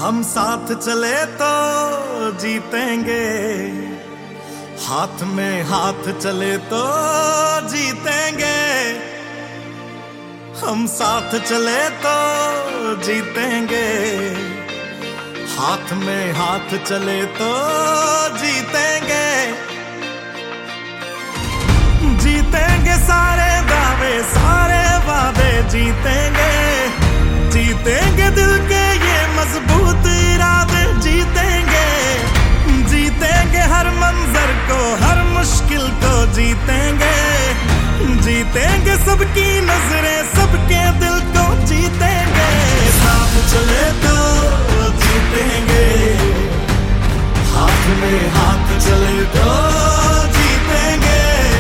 हम साथ चले तो जीतेंगे, हाथ में हाथ चले तो जीतेंगे। हम साथ चले तो जीतेंगे, हाथ में हाथ चले तो जीतेंगे। जीतेंगे सारे दावे सारे वादे जीतेंगे, जीतेंगे दिल के ये मजबूत इरादे जीतेंगे। जीतेंगे हर मंजर को हर मुश्किल को जीतेंगे, जीतेंगे सबकी नजरें सबके दिल को जीतेंगे। साथ चले तो जीतेंगे, हाथ में हाथ चले तो जीतेंगे।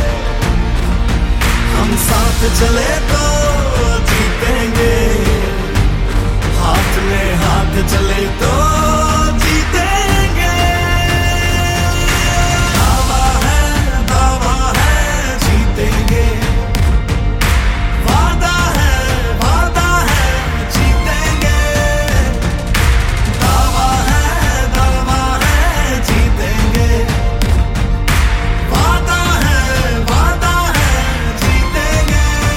हम साथ चले तो जीतेंगे, हाथ में हाथ चले तो जीतेंगे। दावा है जीतेंगे, वादा है जीतेंगे। दावा है जीतेंगे, वादा है जीतेंगे।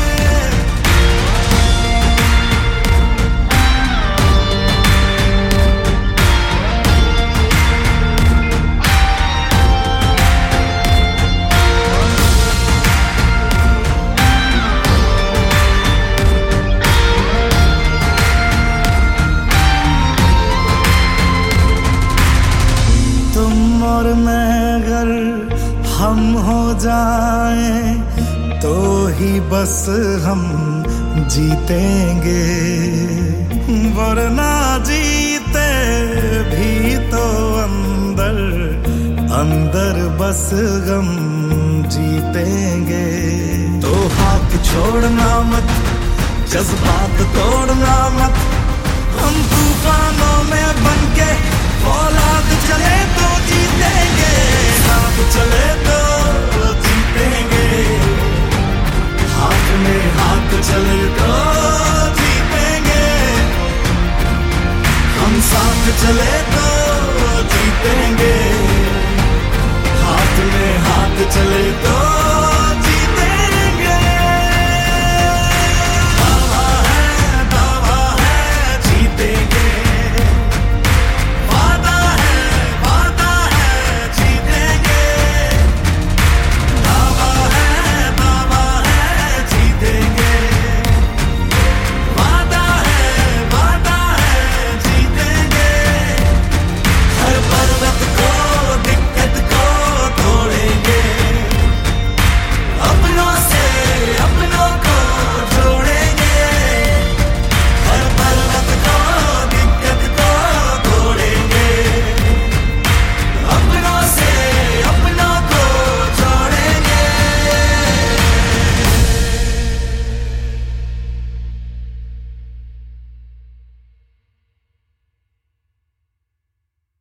तुम और मैं अगर हम हो जाएं तो ही बस हम जीतेंगे, वरना जीते भी तो अंदर अंदर बस गम जीतेंगे। तो हाथ छोड़ना मत, जज्बात तोड़ना मत, हम तूफानों में बनके औलाद चले तो जीतेंगे। साथ चले तो जीतेंगे, हाथ में हाथ चले तो जीतेंगे। हम साथ चले तो जीतेंगे, हाथ में हाथ चले तो